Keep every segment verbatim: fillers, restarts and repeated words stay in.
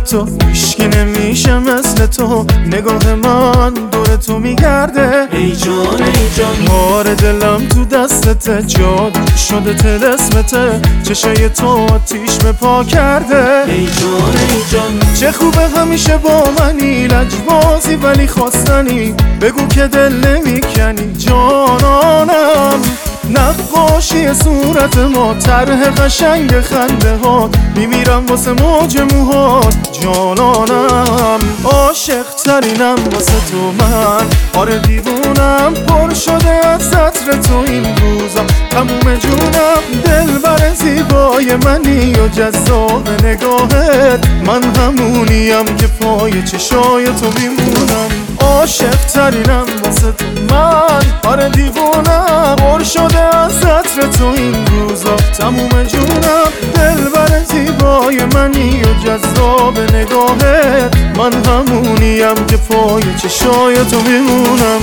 تو هیچکی نمیشه مثل تو، نگاه من دور تو میگرده. ای جان ای جان مار دلم تو دستته، جاد شده طلسمته، چشای تو آتیش به پا کرده. ای جان ای جان چه خوبه همیشه با منی، لجبازی ولی خواستنی، بگو که دل نمیکنی جانانم. نقاشی صورت ما، طرح قشنگ خنده ها، میمیرم واسه موج موهات جانانم. عاشق ترینم واسه تو من، آره دیوونم، پر شده از عطر تو این روزا، تموم جونم. دلبر زیبای منی و جذاب نگاهت، من همونیم که پای چشای تو میمونم. عاشق ترینم واسه تو من، آره دیوونم، پر شده از عطر تو این روزا، تموم جونم. دلبر زیبای منی و جذاب نگاهت، من همونیم که پای چشای تو میمونم.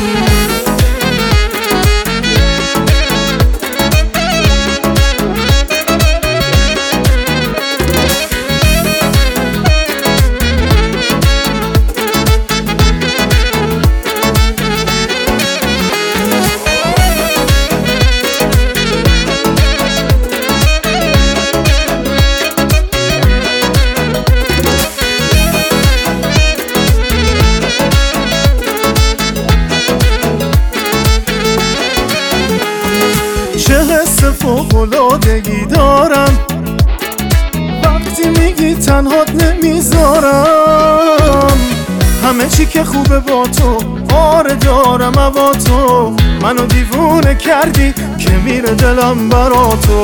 چه حس فوق‌العاده‌ای دارم وقتی میگی تنهات نمیذارم. همه چی که خوبه با تو، آره دارم هوا تو، منو دیوونه کردی که میره دلم برا تو.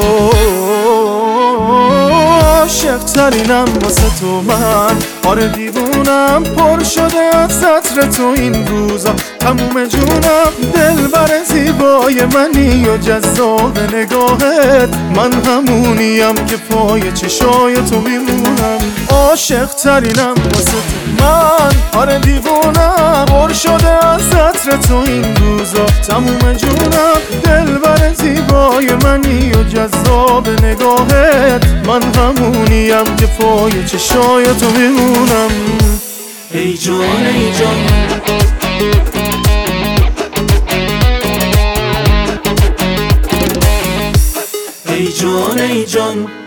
عاشق ترینم واسه تو من، آره دیوونم، پر شده از عطر تو این روزا، تموم جونم. دلبر زیبای منی و جذاب نگاهت، من همونیم که پای چشای تو میمونم. عاشق ترینم واسه تو من، آره دیوونم، پر شده از عطر تو این روزا، تموم جونم. دلبر زیبای منی و جذاب نگاهت، من همونیم که پای چشای تو میمونم. ای جان ای جان ای جان ای جان